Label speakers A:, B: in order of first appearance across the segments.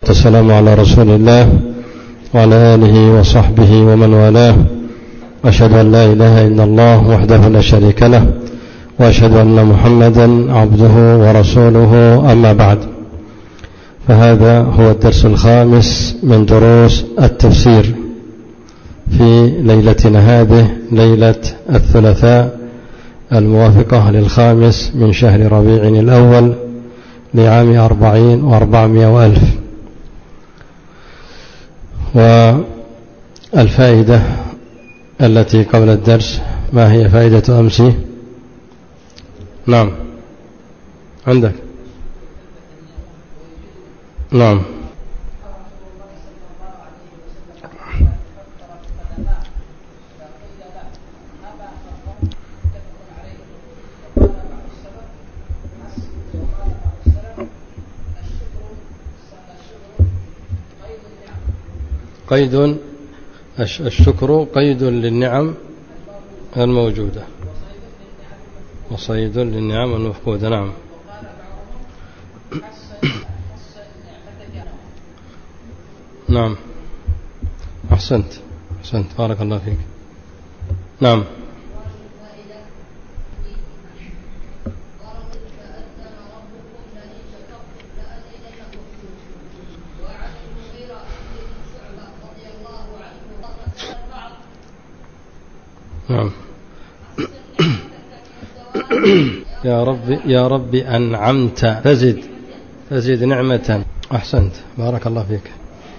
A: والسلام على رسول الله وعلى آله وصحبه ومن والاه. أشهد أن لا إله إلا الله وحده لا شريك له، وأشهد أن محمدا عبده ورسوله، أما بعد، فهذا هو الدرس الخامس من دروس التفسير في ليلتنا هذه، ليلة الثلاثاء الموافقة للخامس من شهر ربيع الأول لعام 40 و400 وألف. والفائدة التي قبل الدرس، ما هي فائدة أمس؟ نعم، عندك. نعم. قيد الشكر قيد للنعم الموجودة وصيد للنعم المفقودة. نعم. نعم، أحسنت بارك الله فيك. نعم. نعم. يا رب أنعمت فزد نعمة. أحسنت، بارك الله فيك.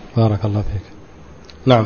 A: نعم.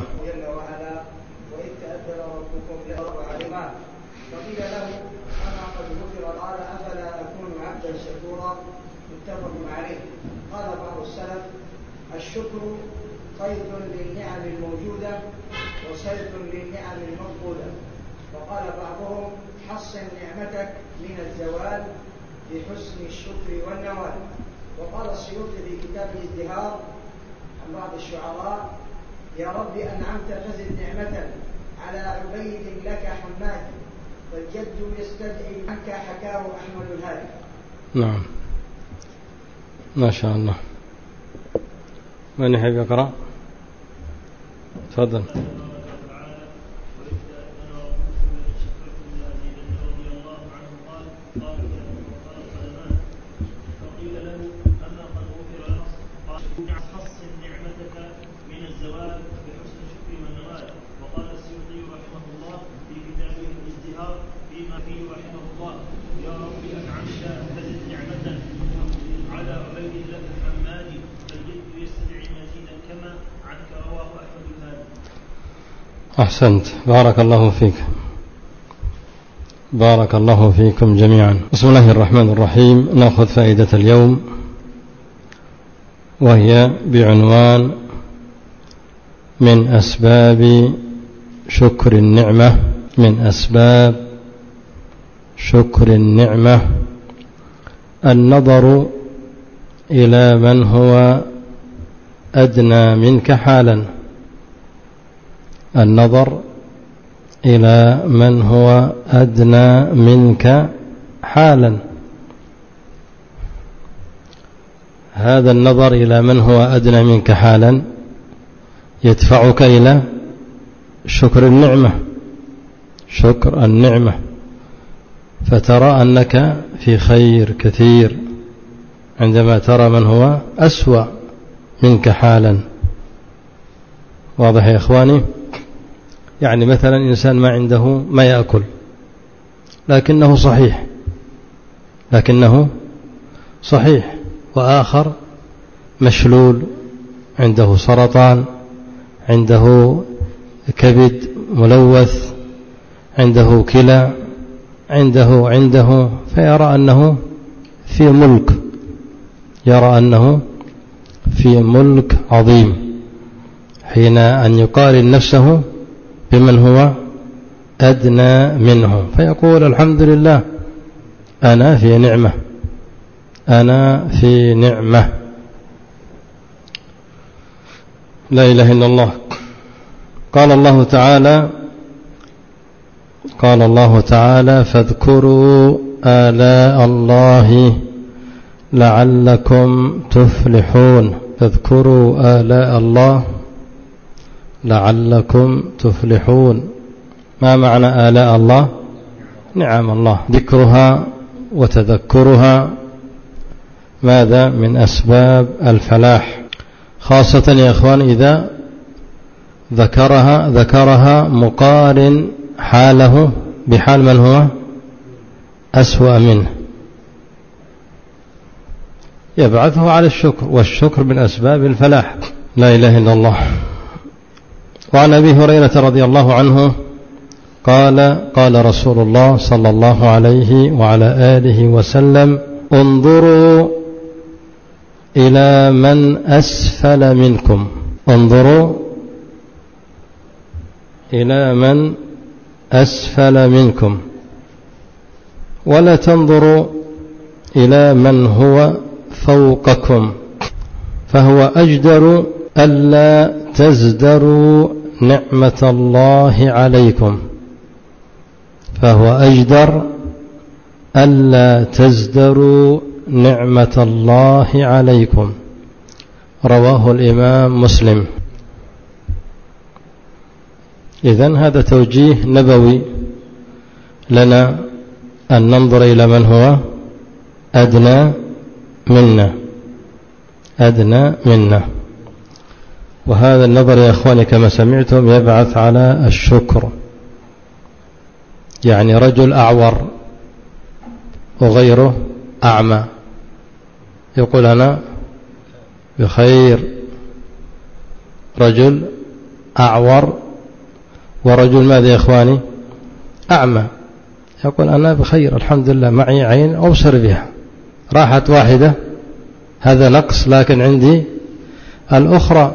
B: الشكر قيد للنعم الموجودة وصيد للنعم المفقودة. وقال بعضهم: حصن نعمتك من الزوال بحسن الشكر والنوال. وقال السيوطي في كتاب الازدهار عن بعض الشعراء: يا رب أنعمت فزد نعمة على عبيد لك حماد، والجد يستدعي عنك حكاه أحمد الهادي.
A: نعم، ما شاء الله. من يحب يقرأ؟ تفضل. أحسنت، بارك الله فيك. بارك الله فيكم جميعا. بسم الله الرحمن الرحيم. نأخذ فائدة اليوم، وهي بعنوان: من أسباب شكر النعمة. من أسباب شكر النعمة النظر إلى من هو أدنى منك حالا. النظر إلى من هو أدنى منك حالا. هذا النظر إلى من هو أدنى منك حالا يدفعك إلى شكر النعمة، شكر النعمة، فترى أنك في خير كثير عندما ترى من هو أسوأ منك حالا. واضح يا إخواني؟ يعني مثلا إنسان ما عنده ما يأكل، لكنه صحيح، وآخر مشلول، عنده سرطان، عنده كبد ملوث، عنده كلى، عنده فيرى أنه في ملك، يرى أنه في ملك عظيم، حين أن يقارن نفسه بمن هو أدنى منه، فيقول: الحمد لله، أنا في نعمة. لا إله إلا الله. قال الله تعالى: فاذكروا آلاء الله لعلكم تفلحون. اذكروا آلاء الله لعلكم تفلحون. ما معنى آلاء الله؟ نعم الله، ذكرها وتذكرها ماذا؟ من أسباب الفلاح، خاصة يا إخوان إذا ذكرها مقارن حاله بحال من هو أسوأ منه، يبعثه على الشكر، والشكر من أسباب الفلاح. لا إله إلا الله. وعن أبي هريرة رضي الله عنه قال رسول الله صلى الله عليه وعلى آله وسلم: انظروا إلى من أسفل منكم، انظروا إلى من أسفل منكم، ولا تنظروا إلى من هو فوقكم، فهو أجدر ألا تزدروا نعمة الله عليكم، فهو أجدر ألا تزدروا نعمة الله عليكم. رواه الإمام مسلم. إذن هذا توجيه نبوي لنا أن ننظر إلى من هو أدنى منا، وهذا النظر يا أخواني كما سمعتم يبعث على الشكر. يعني رجل أعور وغيره أعمى يقول أنا بخير، رجل أعور ورجل ماذا يا إخواني؟ أعمى، يقول أنا بخير الحمد لله، معي عين أبصر بها، راحت واحدة هذا نقص، لكن عندي الأخرى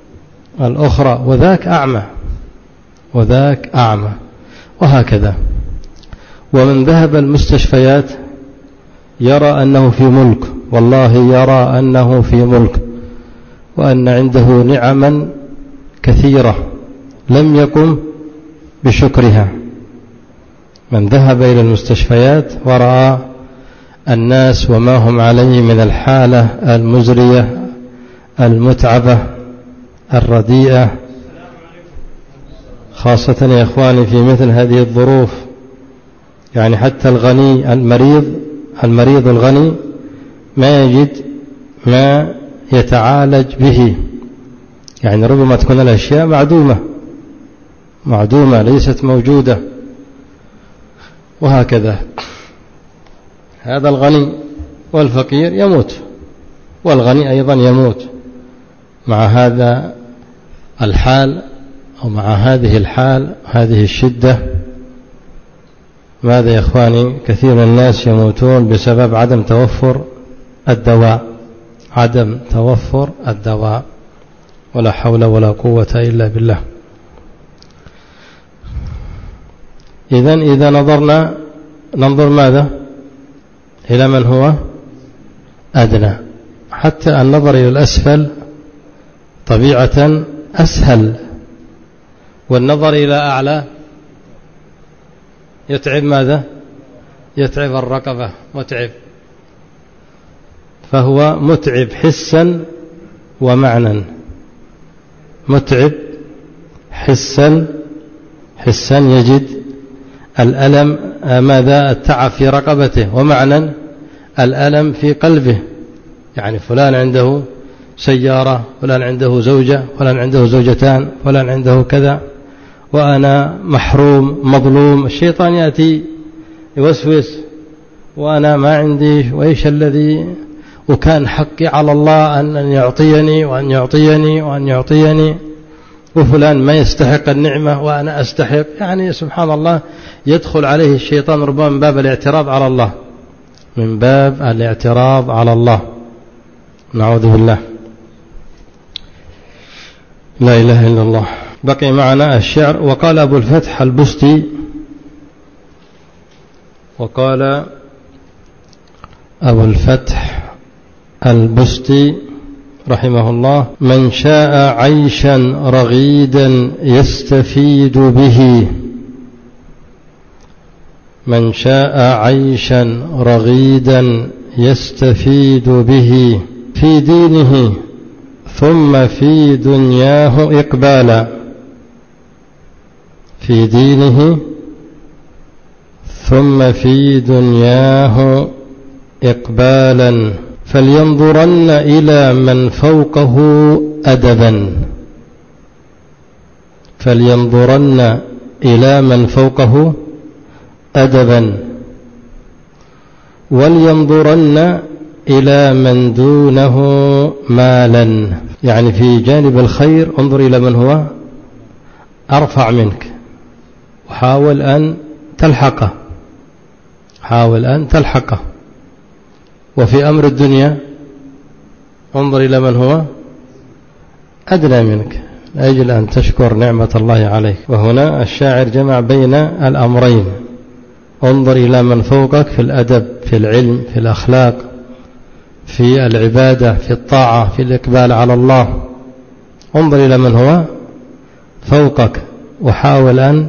A: وذاك أعمى وهكذا. ومن ذهب المستشفيات يرى أنه في ملك، والله يرى أنه في ملك، وأن عنده نعما كثيرة لم يقم بشكرها. من ذهب إلى المستشفيات ورأى الناس وما هم عليه من الحالة المزرية المتعبة الرديئة، خاصة يا إخواني في مثل هذه الظروف. يعني حتى الغني المريض الغني ما يجد ما يتعالج به، يعني ربما تكون الأشياء معدومة ليست موجودة، وهكذا. هذا الغني والفقير يموت، والغني أيضا يموت مع هذا الحال أو مع هذه الحال، هذه الشدة. ماذا يا إخواني؟ كثير من الناس يموتون بسبب عدم توفر الدواء، ولا حول ولا قوة إلا بالله. إذا ننظر ماذا؟ إلى من هو أدنى. حتى النظر إلى الأسفل طبيعة أسهل، والنظر إلى أعلى يتعب ماذا؟ يتعب الرقبة، متعب، فهو متعب حسا ومعنى. متعب حسا يجد الألم، ماذا؟ التعب في رقبته، ومعنى الألم في قلبه. يعني فلان عنده سيارة، فلان عنده زوجة، فلان عنده زوجتان، فلان عنده كذا، وأنا محروم مظلوم. الشيطان يأتي يوسوس، وأنا ما عندي، وإيش الذي، وكان حقي على الله أن يعطيني وأن يعطيني وأن يعطيني، وفلان ما يستحق النعمة وأنا أستحق. يعني سبحان الله، يدخل عليه الشيطان ربما من باب الاعتراض على الله، نعوذ بالله. لا إله إلا الله. بقي معنا الشعر. وقال أبو الفتح البستي رحمه الله: من شاء عيشا رغيدا يستفيد به، من شاء عيشا رغيدا يستفيد به في دينه ثم في دنياه إقبالا، في دينه ثم في دنياه إقبالا، فلينظرن إلى من فوقه أدبا، فلينظرن إلى من فوقه أدبا، ولينظرن إلى من دونه مالا، يعني في جانب الخير انظر إلى من هو أرفع منك وحاول أن تلحقه، حاول أن تلحقه. وفي أمر الدنيا انظر إلى من هو أدنى منك لأجل أن تشكر نعمة الله عليك. وهنا الشاعر جمع بين الأمرين، انظر إلى من فوقك في الأدب، في العلم، في الأخلاق، في العبادة، في الطاعة، في الإقبال على الله. انظر إلى من هو فوقك وحاول أن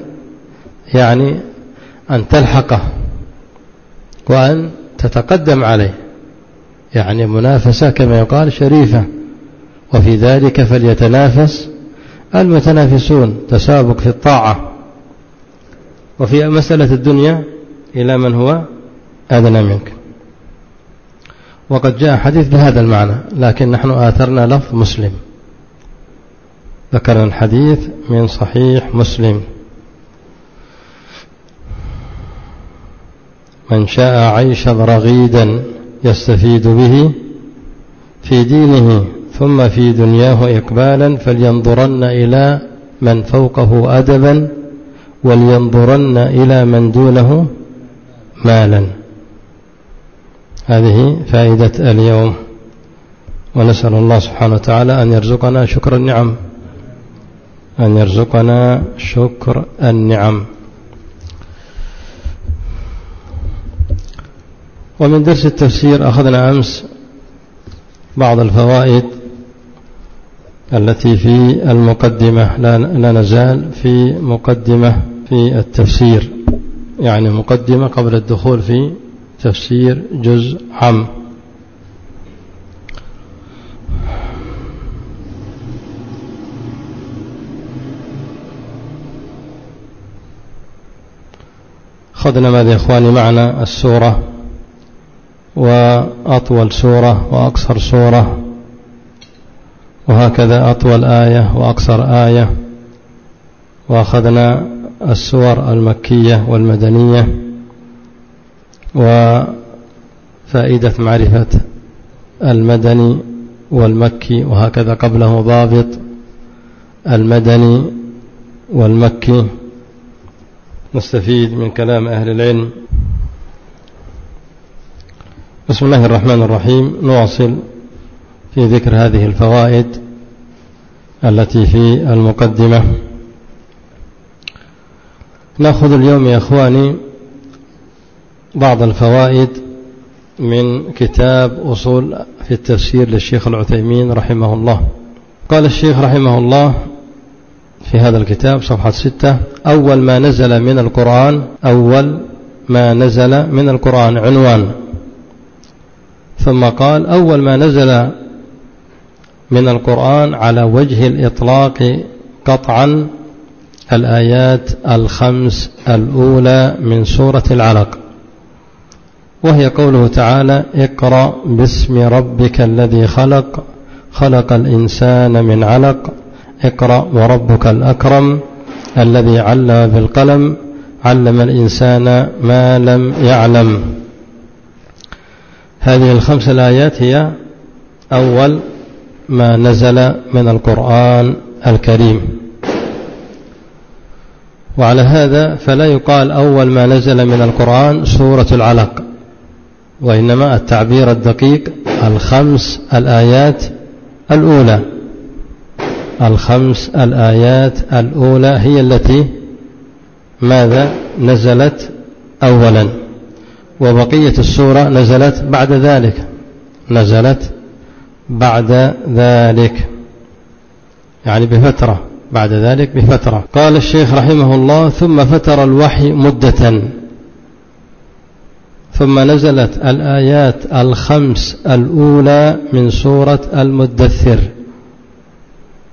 A: أن تلحقه وأن تتقدم عليه، يعني منافسة كما يقال شريفة، وفي ذلك فليتنافس المتنافسون، تسابق في الطاعة. وفي مسألة الدنيا إلى من هو أدنى منك. وقد جاء حديث بهذا المعنى، لكن نحن آثرنا لفظ مسلم، ذكرنا الحديث من صحيح مسلم: من شاء عيشا رغيدا يستفيد به في دينه ثم في دنياه إقبالا، فلينظرن إلى من فوقه أدبا، ولينظرن إلى من دونه مالا. هذه فائدة اليوم، ونسأل الله سبحانه وتعالى أن يرزقنا شكر النعم، أن يرزقنا شكر النعم. ومن درس التفسير أخذنا أمس بعض الفوائد التي في المقدمة، لا نزال في مقدمة في التفسير، يعني مقدمة قبل الدخول في تفسير جزء عام. أخذنا ماذا يا إخواني معنا؟ السورة، وأطول سورة وأقصر سورة، وهكذا أطول آية وأقصر آية. وأخذنا السور المكية والمدنية، وفائدة معرفة المدني والمكي، وهكذا قبله ضابط المدني والمكي، نستفيد من كلام أهل العلم. بسم الله الرحمن الرحيم. نواصل في ذكر هذه الفوائد التي في المقدمة. نأخذ اليوم يا أخواني بعض الفوائد من كتاب أصول في التفسير للشيخ العثيمين رحمه الله. قال الشيخ رحمه الله في هذا الكتاب صفحة 6: أول ما نزل من القرآن، أول ما نزل من القرآن عنوان، ثم قال: أول ما نزل من القرآن على وجه الإطلاق قطعا الآيات الخمس الأولى من سورة العلق، وهي قوله تعالى: اقرأ باسم ربك الذي خلق، خلق الإنسان من علق، اقرأ وربك الأكرم الذي علم بالقلم، علم الإنسان ما لم يعلم. هذه الخمس الآيات هي أول ما نزل من القرآن الكريم، وعلى هذا فلا يقال أول ما نزل من القرآن سورة العلق، وإنما التعبير الدقيق الخمس الآيات الأولى. الخمس الآيات الأولى هي التي ماذا نزلت أولا، وبقية السورة نزلت بعد ذلك، نزلت بعد ذلك يعني بفترة، بعد ذلك بفترة. قال الشيخ رحمه الله: ثم فتر الوحي مدة، ثم نزلت الآيات الخمس الأولى من سورة المدثر،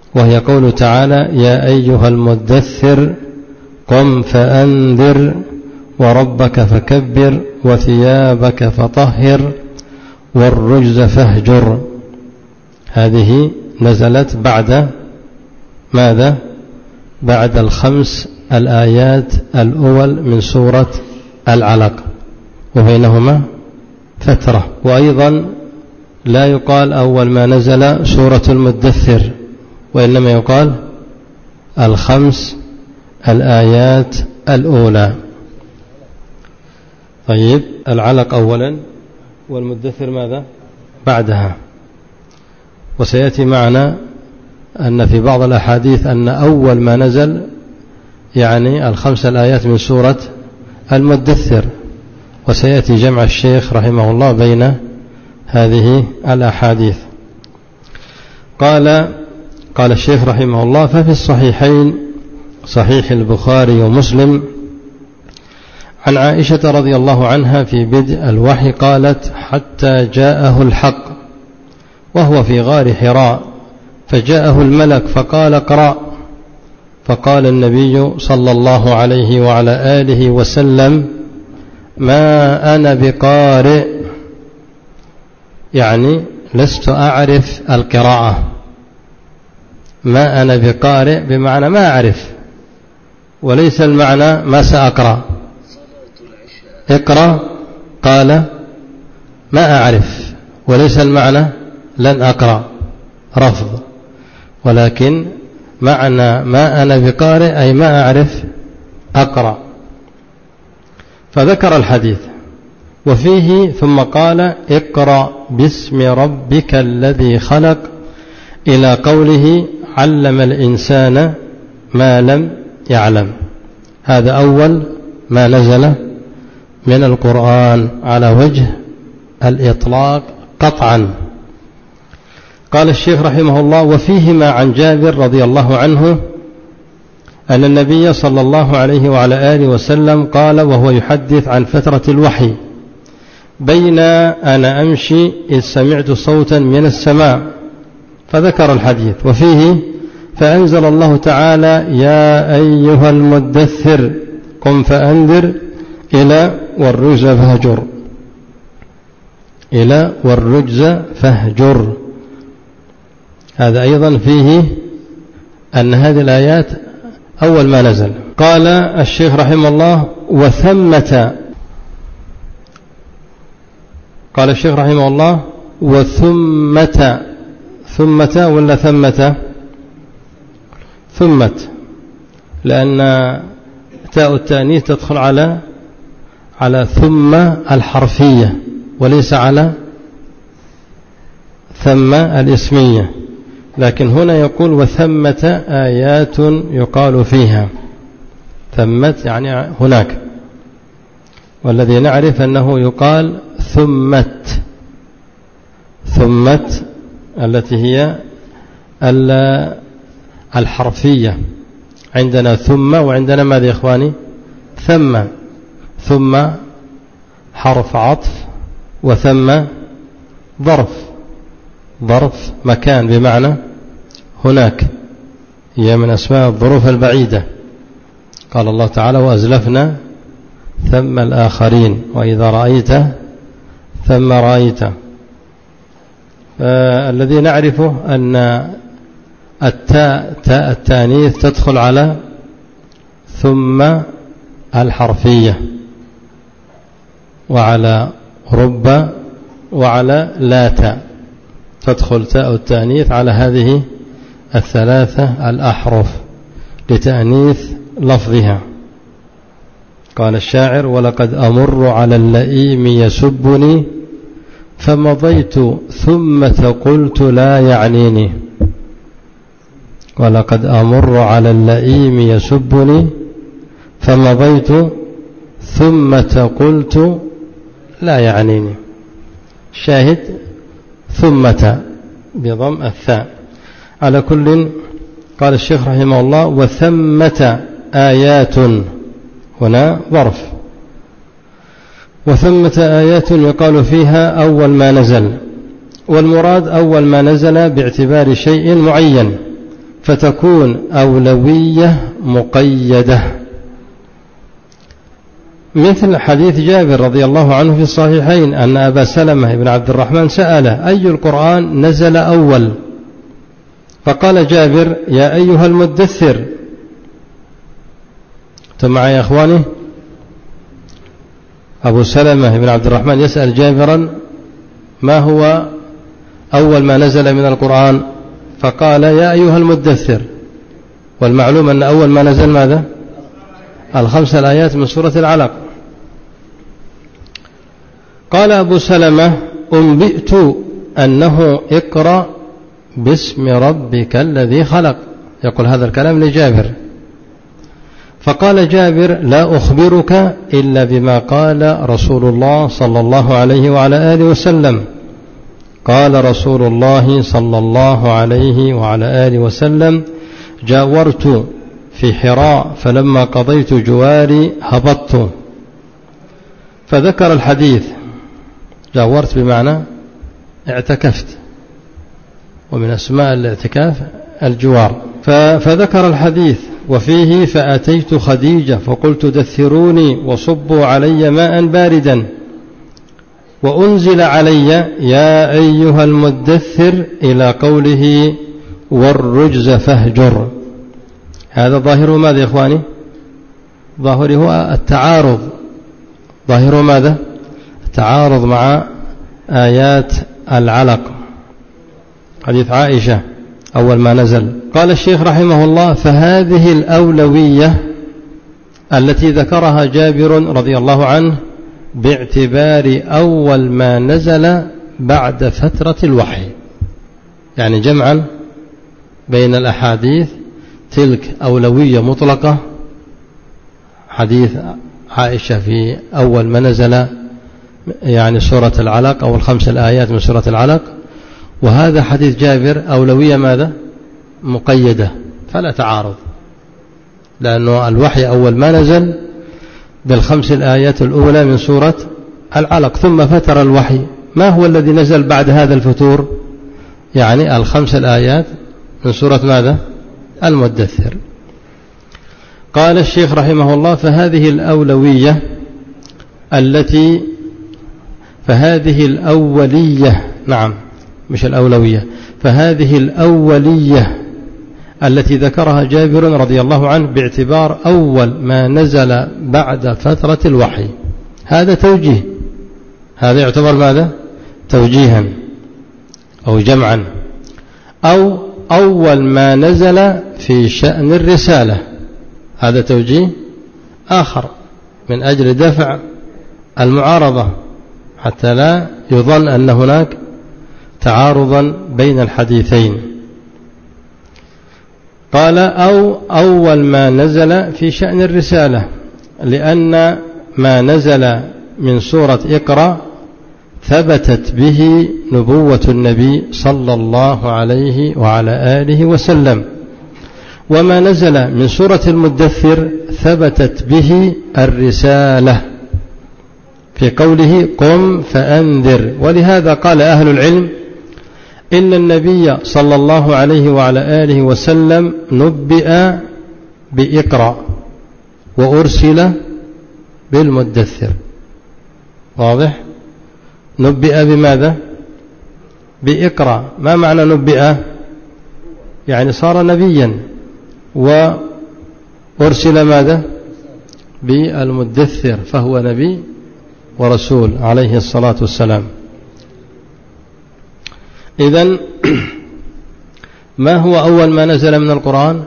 A: وهي قول تعالى: يا أيها المدثر قم فأنذر وربك فكبر وثيابك فطهر والرجز فاهجر. هذه نزلت بعد ماذا؟ بعد الخمس الآيات الأول من سورة العلق، وبينهما فترة. وأيضا لا يقال أول ما نزل سورة المدثر، وإنما يقال الخمس الآيات الأولى. طيب، العلق أولا والمدثر ماذا بعدها. وسيأتي معنا أن في بعض الأحاديث أن أول ما نزل يعني الخمس الآيات من سورة المدثر، وسيأتي جمع الشيخ رحمه الله بين هذه الأحاديث. قال الشيخ رحمه الله: ففي الصحيحين صحيح البخاري ومسلم عن عائشة رضي الله عنها في بدء الوحي قالت: حتى جاءه الحق وهو في غار حراء فجاءه الملك فقال: اقرأ. فقال النبي صلى الله عليه وعلى آله وسلم: ما أنا بقارئ، يعني لست أعرف القراءة. ما أنا بقارئ بمعنى ما أعرف، وليس المعنى ما سأقرأ. اقرأ قال ما أعرف، وليس المعنى لن أقرأ رفض، ولكن معنى ما أنا بقارئ أي ما أعرف أقرأ. فذكر الحديث وفيه ثم قال: اقرأ باسم ربك الذي خلق إلى قوله: علم الإنسان ما لم يعلم. هذا أول ما نزل من القرآن على وجه الإطلاق قطعا. قال الشيخ رحمه الله: وفيهما عن جابر رضي الله عنه أن النبي صلى الله عليه وعلى آله وسلم قال وهو يحدث عن فترة الوحي: بين أنا أمشي إذ سمعت صوتا من السماء، فذكر الحديث. وفيه: فأنزل الله تعالى: يا أيها المدثر قم فأنذر إلى والرجز فاهجر، إلى والرجز فاهجر. هذا أيضا فيه أن هذه الآيات أول ما نزل. قال الشيخ رحمه الله: قال الشيخ رحمه الله: وثمة. ثمة ولا ثمة؟ ثمة، لأن تاء التأنيث تدخل على ثم الحرفية وليس على ثم الاسمية. لكن هنا يقول: وثمة آيات يقال فيها. ثمت يعني هناك، والذي نعرف أنه يقال ثمت التي هي الحرفية. عندنا ثم وعندنا ماذا يا إخواني؟ ثم حرف عطف، وثم ظرف مكان بمعنى هناك، هي من أسماء الظروف البعيدة. قال الله تعالى: وأزلفنا ثم الآخرين وإذا رأيت ثم رأيت. الذي نعرفه أن تاء التانيث تدخل على ثم الحرفية، وعلى رب، وعلى لا تاء، تدخل تاء التانيث على هذه الثلاثة الأحرف لتأنيث لفظها. قال الشاعر: ولقد أمر على اللئيم يسبني فمضيت ثم قلت لا يعنيني. ولقد أمر على اللئيم يسبني فمضيت ثم قلت لا يعنيني. شاهد ثمة بضم الثاء. على كل، قال الشيخ رحمه الله: وثمة آيات، هنا ظرف، وثمة آيات يقال فيها أول ما نزل، والمراد أول ما نزل باعتبار شيء معين، فتكون أولوية مقيدة، مثل حديث جابر رضي الله عنه في الصحيحين أن أبا سلمة بن عبد الرحمن سأله: أي القرآن نزل أول؟ فقال جابر: يا أيها المدثر. أنتم معي يا أخواني؟ أبو سلمة بن عبد الرحمن يسأل جابرا: ما هو أول ما نزل من القرآن؟ فقال: يا أيها المدثر. والمعلوم أن أول ما نزل ماذا؟ 5 الآيات من سورة العلق. قال أبو سلمة: أنبئت أنه اقرأ باسم ربك الذي خلق. يقول هذا الكلام لجابر. فقال جابر: لا أخبرك إلا بما قال رسول الله صلى الله عليه وعلى آله وسلم. قال رسول الله صلى الله عليه وعلى آله وسلم: جاورت في حراء فلما قضيت جواري هبطت. فذكر الحديث. جاورت بمعنى اعتكفت، ومن أسماء الاعتكاف الجوار. فذكر الحديث وفيه: فأتيت خديجة فقلت: دثروني وصبوا علي ماء باردا، وأنزل علي يا أيها المدثر إلى قوله: والرجز فاهجر. هذا ظاهره ماذا يا إخواني؟ ظاهره التعارض. ظاهره ماذا؟ التعارض مع آيات العلق، حديث عائشة أول ما نزل. قال الشيخ رحمه الله: فهذه الأولوية التي ذكرها جابر رضي الله عنه باعتبار أول ما نزل بعد فترة الوحي، يعني جمعا بين الأحاديث. تلك أولوية مطلقة، حديث عائشة في أول ما نزل يعني سورة العلق أو 5 الآيات من سورة العلق، وهذا حديث جابر أولوية ماذا؟ مقيدة، فلا تعارض، لأنه الوحي أول ما نزل بال5 الآيات الأولى من سورة العلق، ثم فتر الوحي. ما هو الذي نزل بعد هذا الفتور؟ يعني 5 الآيات من سورة ماذا؟ المدثر. قال الشيخ رحمه الله: فهذه الأولوية فهذه الأولية، نعم مش الأولوية، فهذه الأولية التي ذكرها جابر رضي الله عنه باعتبار أول ما نزل بعد فترة الوحي، هذا توجيه، هذا يعتبر ماذا؟ توجيها أو جمعا. أو أول ما نزل في شأن الرسالة، هذا توجيه آخر من أجل دفع المعارضة، حتى لا يظن أن هناك تعارضا بين الحديثين. قال: أو أول ما نزل في شأن الرسالة، لأن ما نزل من سورة اقرأ ثبتت به نبوة النبي صلى الله عليه وعلى آله وسلم، وما نزل من سورة المدثر ثبتت به الرسالة في قوله: قم فأنذر. ولهذا قال أهل العلم: إن النبي صلى الله عليه وعلى آله وسلم نبئ بإقرأ وأرسل بالمدثر. واضح؟ نبئ بماذا؟ بإقرأ. ما معنى نبئ؟ يعني صار نبيا. وأرسل ماذا؟ بالمدثر، فهو نبي ورسول عليه الصلاة والسلام. إذن ما هو أول ما نزل من القرآن؟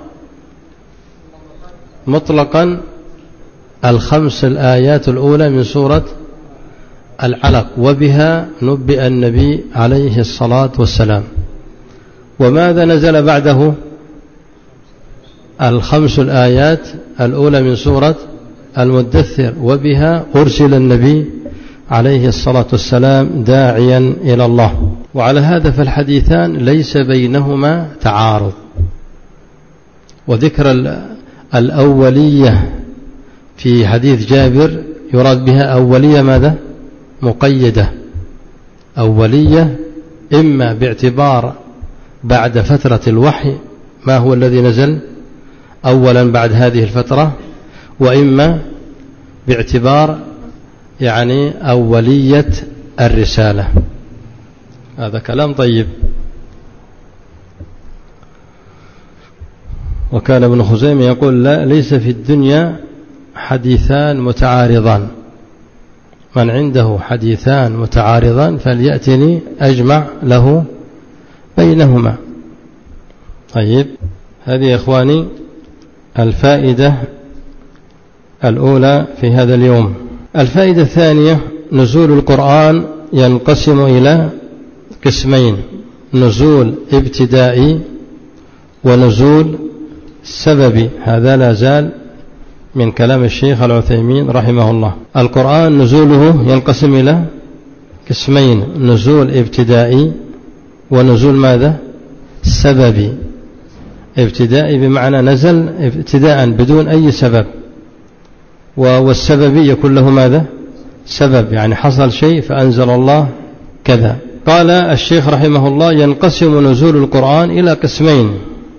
A: مطلقا 5 الآيات الأولى من سورة العلق، وبها نبئ النبي عليه الصلاة والسلام. وماذا نزل بعده؟ 5 الآيات الأولى من سورة المدثر، وبها أرسل النبي عليه الصلاة والسلام داعيا إلى الله. وعلى هذا فالحديثان ليس بينهما تعارض. وذكر الأولية في حديث جابر يراد بها أولية ماذا؟ مقيدة، أولية إما باعتبار بعد فترة الوحي ما هو الذي نزل أولا بعد هذه الفترة، وإما باعتبار يعني أولية الرسالة. هذا كلام طيب. وكان ابن خزيمة يقول لا، ليس في الدنيا حديثان متعارضان، من عنده حديثان متعارضان فليأتني أجمع له بينهما. طيب، هذه يا إخواني الفائدة الأولى في هذا اليوم. الفائدة الثانية: نزول القرآن ينقسم إلى قسمين: نزول ابتدائي ونزول سببي. هذا لا زال من كلام الشيخ العثيمين رحمه الله. القرآن نزوله ينقسم إلى قسمين: نزول ابتدائي ونزول ماذا؟ سببي. ابتدائي بمعنى نزل ابتداء بدون أي سبب، والسببي يكون له ماذا؟ سبب، يعني حصل شيء فأنزل الله كذا. قال الشيخ رحمه الله: ينقسم نزول القرآن إلى قسمين: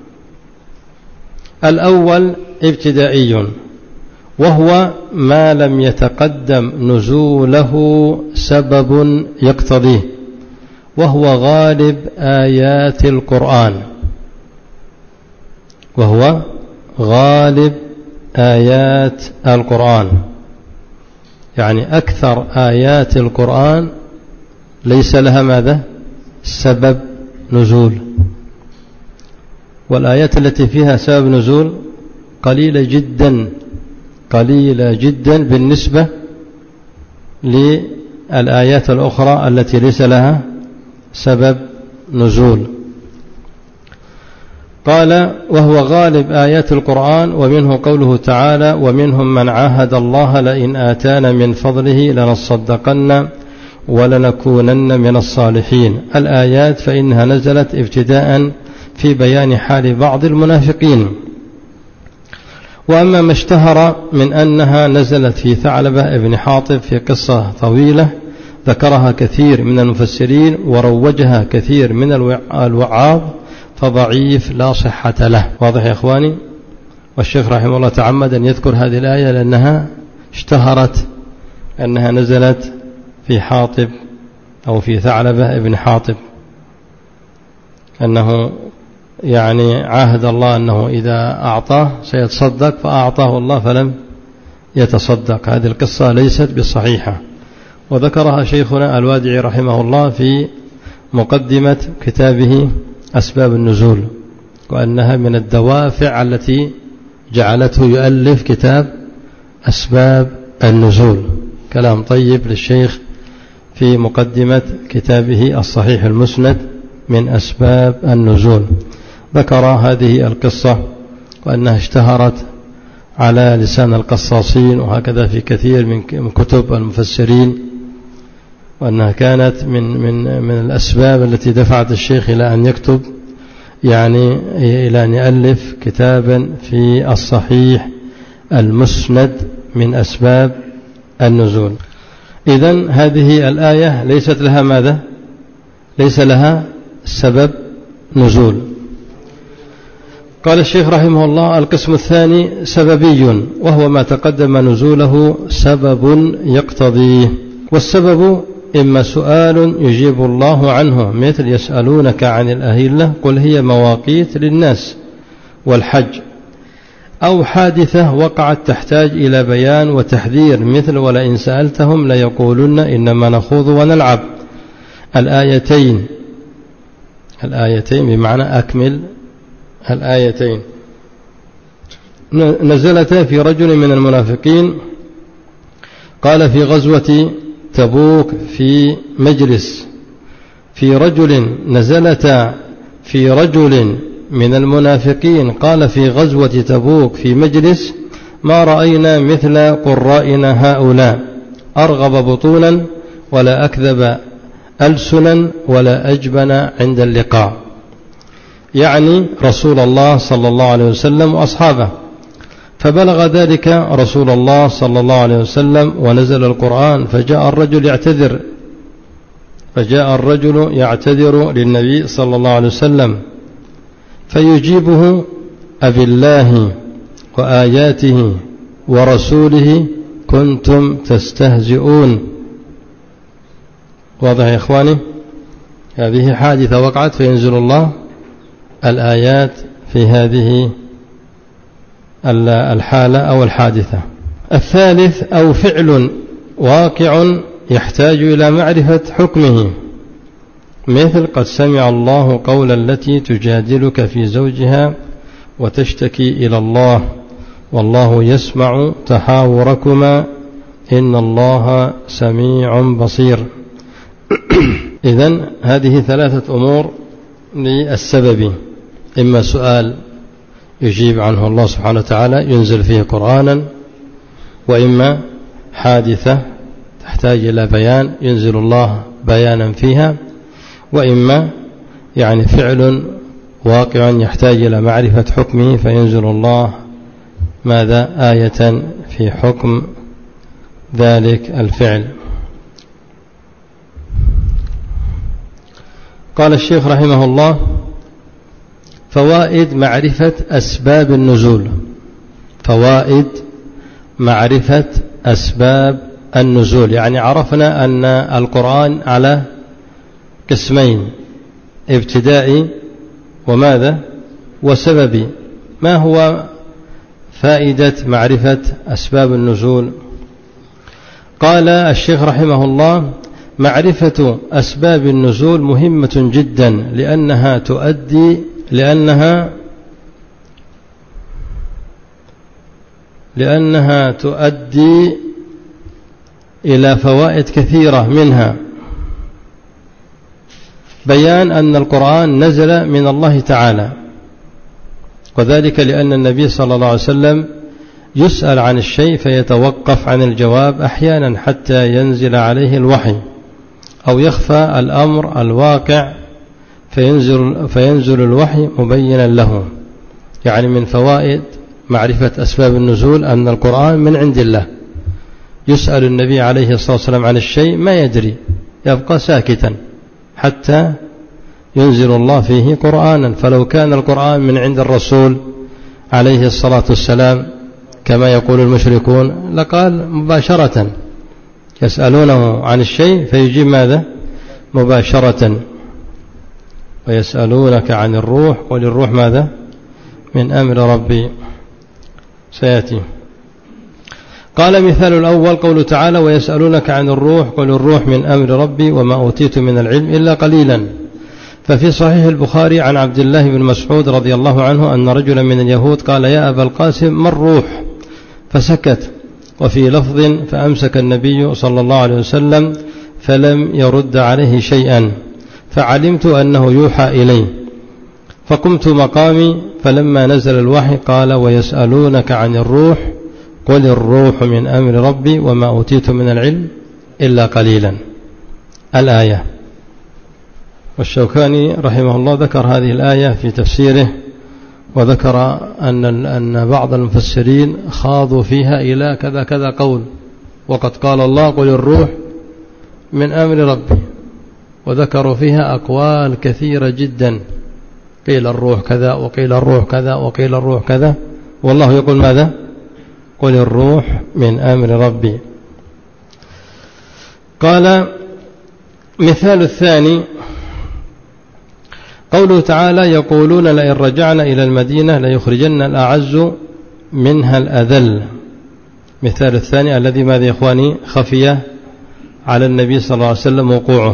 A: الأول ابتدائي، وهو ما لم يتقدم نزوله سبب يقتضيه، وهو غالب آيات القرآن، وهو غالب آيات القرآن، يعني أكثر آيات القرآن ليس لها ماذا؟ سبب نزول. والآيات التي فيها سبب نزول قليلة جدا، قليلة جدا بالنسبة للآيات الأخرى التي ليس لها سبب نزول. قال: وهو غالب آيات القرآن، ومنه قوله تعالى: ومنهم من عاهد الله لئن آتانا من فضله لنصدقن ولنكونن من الصالحين. الآيات فإنها نزلت ابتداء في بيان حال بعض المنافقين. وأما ما اشتهر من أنها نزلت في ثعلبة ابن حاطب في قصة طويلة ذكرها كثير من المفسرين وروجها كثير من الوعاظ فضعيف لا صحة له. واضح يا إخواني؟ والشيخ رحمه الله تعمد أن يذكر هذه الآية لأنها اشتهرت أنها نزلت في حاطب أو في ثعلبة ابن حاطب، أنه يعني عاهد الله أنه إذا أعطاه سيتصدق فأعطاه الله فلم يتصدق. هذه القصة ليست بالصحيحة، وذكرها شيخنا الوادعي رحمه الله في مقدمة كتابه أسباب النزول، وأنها من الدوافع التي جعلته يؤلف كتاب أسباب النزول. كلام طيب للشيخ في مقدمة كتابه الصحيح المسند من أسباب النزول. ذكر هذه القصة وأنها اشتهرت على لسان القصاصين وهكذا في كثير من كتب المفسرين، وأنها كانت من الأسباب التي دفعت الشيخ إلى أن يكتب يعني إلى أن يألف كتابا في الصحيح المسند من أسباب النزول. إذن هذه الآية ليست لها ماذا؟ ليس لها سبب نزول. قال الشيخ رحمه الله: القسم الثاني سببي، وهو ما تقدم نزوله سبب يقتضيه. والسبب إما سؤال يجيب الله عنه، مثل يسألونك عن الأهلة قل هي مواقيت للناس والحج، أو حادثة وقعت تحتاج إلى بيان وتحذير، مثل ولئن سألتهم ليقولن إنما نخوض ونلعب. الآيتين بمعنى أكمل الآيتين نزلتا في رجل من المنافقين. قال في غزوة تبوك في مجلس، في رجل نزلتا في رجل من المنافقين قال في غزوة تبوك في مجلس: ما رأينا مثل قرائنا هؤلاء، أرغب بطونا ولا أكذب ألسنا ولا أجبن عند اللقاء، يعني رسول الله صلى الله عليه وسلم وأصحابه. فبلغ ذلك رسول الله صلى الله عليه وسلم ونزل القرآن، فجاء الرجل يعتذر للنبي صلى الله عليه وسلم، فيجيبه أبالله وآياته ورسوله كنتم تستهزئون. واضح يا إخواني؟ هذه حادثة وقعت فينزل الله الآيات في هذه الحالة أو الحادثة. الثالث أو فعل واقع يحتاج إلى معرفة حكمه، مثل قد سمع الله قول التي تجادلك في زوجها وتشتكي إلى الله والله يسمع تحاوركما إن الله سميع بصير. إذن هذه ثلاثة أمور للسبب، إما سؤال يجيب عنه الله سبحانه وتعالى ينزل فيه قرآنا، وإما حادثة تحتاج إلى بيان ينزل الله بيانا فيها، وإما يعني فعل واقع يحتاج إلى معرفة حكمه فينزل الله ماذا آية في حكم ذلك الفعل. قال الشيخ رحمه الله: فوائد معرفة أسباب النزول. فوائد معرفة أسباب النزول، يعني عرفنا أن القرآن على قسمين: ابتدائي وماذا وسببي. ما هو فائدة معرفة أسباب النزول؟ قال الشيخ رحمه الله: معرفة أسباب النزول مهمة جدا لأنها تؤدي إلى فوائد كثيرة، منها بيان أن القرآن نزل من الله تعالى، وذلك لأن النبي صلى الله عليه وسلم يسأل عن الشيء فيتوقف عن الجواب أحيانا حتى ينزل عليه الوحي، أو يخفى الأمر الواقع فينزل الوحي مبينا له. يعني من فوائد معرفة أسباب النزول أن القرآن من عند الله. يسأل النبي عليه الصلاة والسلام عن الشيء ما يدري، يبقى ساكتا حتى ينزل الله فيه قرآنا. فلو كان القرآن من عند الرسول عليه الصلاة والسلام كما يقول المشركون لقال مباشرة، يسألونه عن الشيء فيجيب ماذا مباشرة. ويسألونك عن الروح قل الروح ماذا من أمر ربي، سيأتي. قال: مثال الأول قوله تعالى: ويسألونك عن الروح قل الروح من أمر ربي وما أوتيت من العلم إلا قليلا. ففي صحيح البخاري عن عبد الله بن مسعود رضي الله عنه أن رجلا من اليهود قال: يا أبا القاسم ما الروح؟ فسكت. وفي لفظ: فأمسك النبي صلى الله عليه وسلم فلم يرد عليه شيئا، فعلمت أنه يوحى إليه، فقمت مقامي، فلما نزل الوحي قال: ويسألونك عن الروح قل الروح من أمر ربي وما أوتيت من العلم إلا قليلا. الآية. والشوكاني رحمه الله ذكر هذه الآية في تفسيره، وذكر أن بعض المفسرين خاضوا فيها إلى كذا كذا قول، وقد قال الله قل الروح من أمر ربي، وذكروا فيها أقوال كثيرة جدا، قيل الروح كذا وقيل الروح كذا وقيل الروح كذا، والله يقول ماذا قل الروح من أمر ربي. قال: مثال الثاني قوله تعالى: يقولون لئن رجعنا إلى المدينة ليخرجن الأعز منها الأذل. مثال الثاني الذي ماذا يا إخواني خفي على النبي صلى الله عليه وسلم وقوعه.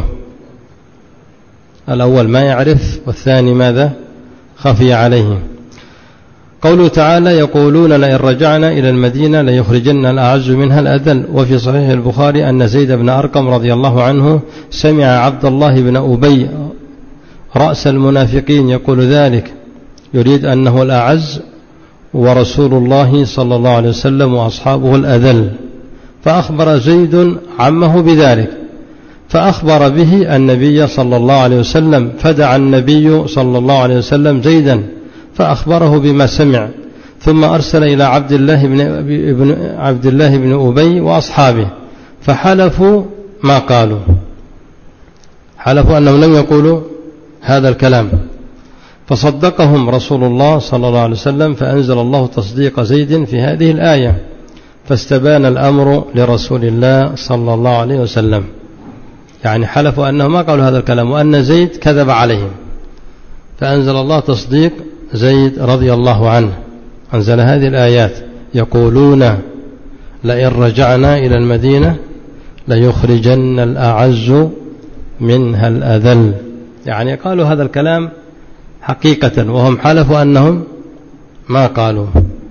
A: الأول ما يعرف، والثاني ماذا خفي عليه. قوله تعالى: يقولون لئن رجعنا إلى المدينة ليخرجن الأعز منها الأذل. وفي صحيح البخاري أن زيد بن أرقم رضي الله عنه سمع عبد الله بن أبي رأس المنافقين يقول ذلك، يريد أنه الأعز ورسول الله صلى الله عليه وسلم وأصحابه الأذل، فأخبر زيد عمه بذلك، فأخبر به النبي صلى الله عليه وسلم، فدعا النبي صلى الله عليه وسلم زيدا فأخبره بما سمع، ثم أرسل إلى عبد الله بن أبي وأصحابه فحلفوا ما قالوا، حلفوا أنهم لم يقولوا هذا الكلام، فصدقهم رسول الله صلى الله عليه وسلم، فأنزل الله تصديق زيد في هذه الآية، فاستبان الأمر لرسول الله صلى الله عليه وسلم. يعني حلفوا أنه ما قالوا هذا الكلام وأن زيد كذب عليهم، فأنزل الله تصديق زيد رضي الله عنه، أنزل هذه الآيات: يقولون لئن رجعنا إلى المدينة ليخرجن الأعز منها الأذل. يعني قالوا هذا الكلام حقيقة وهم حلفوا أنهم ما قالوا.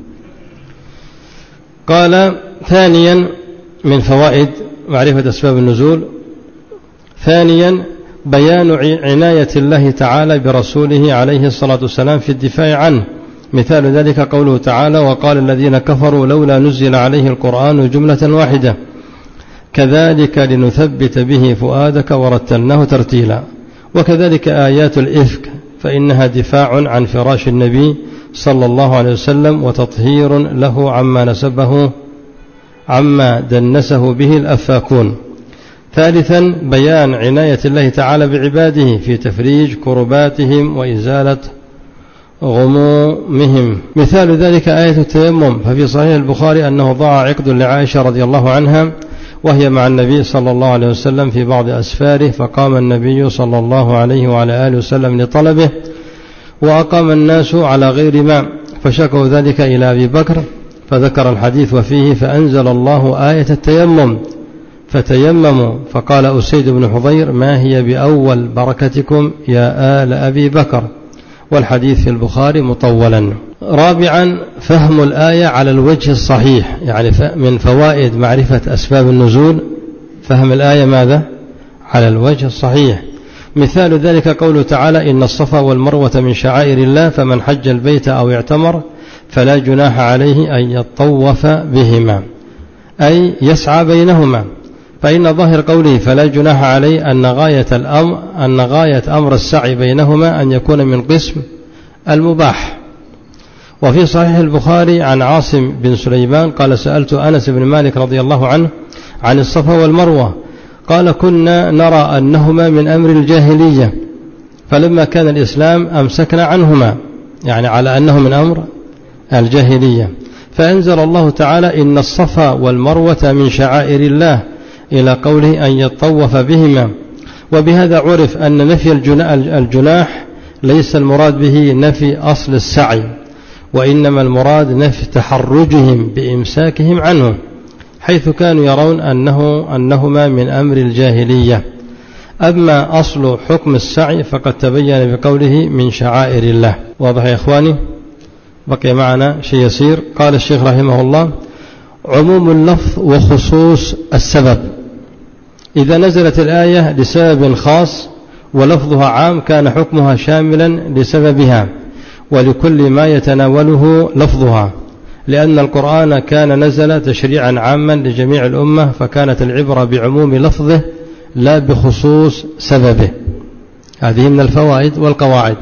A: قال: ثانيا من فوائد معرفة أسباب النزول، ثانيا بيان عناية الله تعالى برسوله عليه الصلاة والسلام في الدفاع عنه. مثال ذلك قوله تعالى: وقال الذين كفروا لولا نزل عليه القرآن جملة واحدة كذلك لنثبت به فؤادك ورتلناه ترتيلا. وكذلك آيات الإفك، فإنها دفاع عن فراش النبي صلى الله عليه وسلم وتطهير له عما دنسه به الأفاكون. ثالثا بيان عناية الله تعالى بعباده في تفريج كرباتهم وإزالة غمومهم. مثال ذلك آية التيمم، ففي صحيح البخاري أنه ضاع عقد لعائشة رضي الله عنها وهي مع النبي صلى الله عليه وسلم في بعض أسفاره، فقام النبي صلى الله عليه وعلى آله وسلم لطلبه، وأقام الناس على غير ماء، فشكوا ذلك إلى أبي بكر، فذكر الحديث وفيه: فأنزل الله آية التيمم فتيمموا، فقال أسيد بن حضير: ما هي بأول بركتكم يا آل أبي بكر. والحديث في البخاري مطولا. رابعا فهم الآية على الوجه الصحيح، يعني من فوائد معرفة أسباب النزول فهم الآية ماذا؟ على الوجه الصحيح. مثال ذلك قوله تعالى: إن الصفا والمروة من شعائر الله فمن حج البيت أو اعتمر فلا جناح عليه أن يطوف بهما، أي يسعى بينهما. فإن ظاهر قوله فلا جناح عليه أن غاية أمر السعي بينهما أن يكون من قسم المباح. وفي صحيح البخاري عن عاصم بن سليمان قال: سألت أنس بن مالك رضي الله عنه عن الصفا والمروة، قال: كنا نرى أنهما من أمر الجاهلية، فلما كان الإسلام أمسكنا عنهما، يعني على أنه من أمر الجاهلية. فأنزل الله تعالى: إن الصفا والمروة من شعائر الله، إلى قوله أن يطوف بهما. وبهذا عرف أن نفي الجناح ليس المراد به نفي أصل السعي، وإنما المراد نفي تحرجهم بإمساكهم عنه، حيث كانوا يرون أنهما من أمر الجاهلية. أما أصل حكم السعي فقد تبين بقوله من شعائر الله. واضح يا إخواني؟ بقي معنا شيء يسير. قال الشيخ رحمه الله: عموم اللفظ وخصوص السبب. إذا نزلت الآية لسبب خاص ولفظها عام كان حكمها شاملا لسببها ولكل ما يتناوله لفظها، لأن القرآن كان نزل تشريعا عاما لجميع الأمة، فكانت العبرة بعموم لفظه لا بخصوص سببه. هذه من الفوائد والقواعد.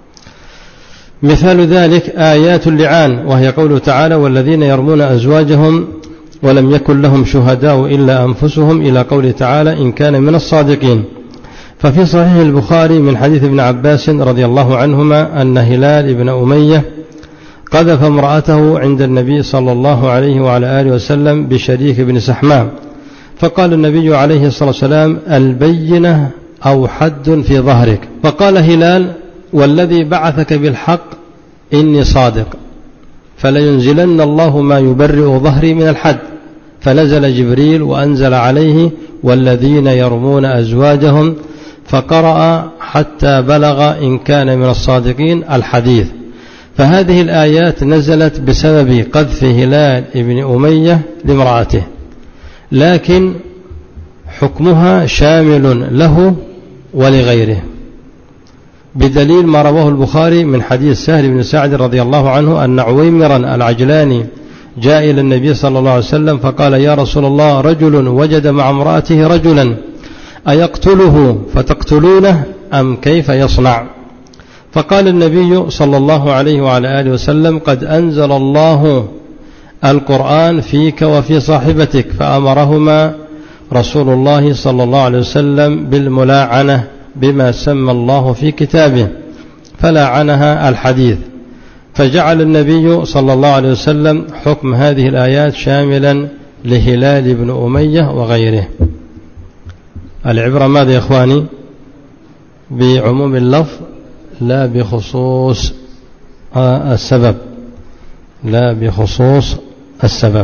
A: مثال ذلك آيات اللعان، وهي قوله تعالى: والذين يرمون أزواجهم ولم يكن لهم شهداء إلا أنفسهم، إلى قوله تعالى: إن كان من الصادقين. ففي صحيح البخاري من حديث ابن عباس رضي الله عنهما أن هلال بن أمية قذف امرأته عند النبي صلى الله عليه وعلى آله وسلم بشريك بن سحماء، فقال النبي عليه الصلاة والسلام: البينة أو حد في ظهرك. فقال هلال: والذي بعثك بالحق إني صادق، فلينزلن الله ما يبرئ ظهري من الحد. فنزل جبريل وأنزل عليه: والذين يرمون أزواجهم، فقرأ حتى بلغ إن كان من الصادقين الحديث. فهذه الآيات نزلت بسبب قذف هلال بن أمية لامرأته، لكن حكمها شامل له ولغيره، بدليل ما رواه البخاري من حديث سهل بن سعد رضي الله عنه أن عويمرا العجلاني جاء إلى النبي صلى الله عليه وسلم فقال: يا رسول الله، رجل وجد مع امرأته رجلا أيقتله فتقتلونه أم كيف يصنع؟ فقال النبي صلى الله عليه وعلى آله وسلم: قد أنزل الله القرآن فيك وفي صاحبتك، فأمرهما رسول الله صلى الله عليه وسلم بالملاعنة بما سمى الله في كتابه. فلعنها الحديث، فجعل النبي صلى الله عليه وسلم حكم هذه الآيات شاملا لهلال بن أمية وغيره. العبرة ماذا يا إخواني؟ بعموم اللفظ لا بخصوص السبب، لا بخصوص السبب.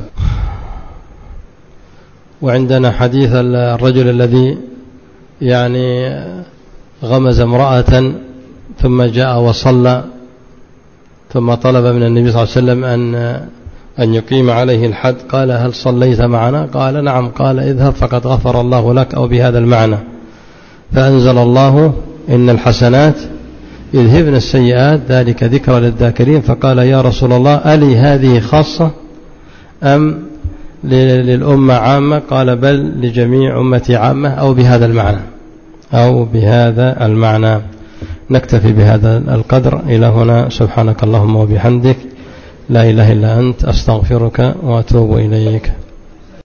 A: وعندنا حديث الرجل الذي يعني غمز امرأة ثم جاء وصلى، ثم طلب من النبي صلى الله عليه وسلم أن يقيم عليه الحد، قال هل صليت معنا؟ قال نعم. قال اذهب فقد غفر الله لك، أو بهذا المعنى. فأنزل الله إن الحسنات يذهبن السيئات ذلك ذكرى للذاكرين. فقال يا رسول الله ألي هذه خاصة أم للأمة عامة؟ قال بل لجميع أمتي عامة، أو بهذا المعنى، أو بهذا المعنى. نكتفي بهذا القدر إلى هنا. سبحانك اللهم وبحمدك، لا إله إلا أنت، أستغفرك وأتوب إليك.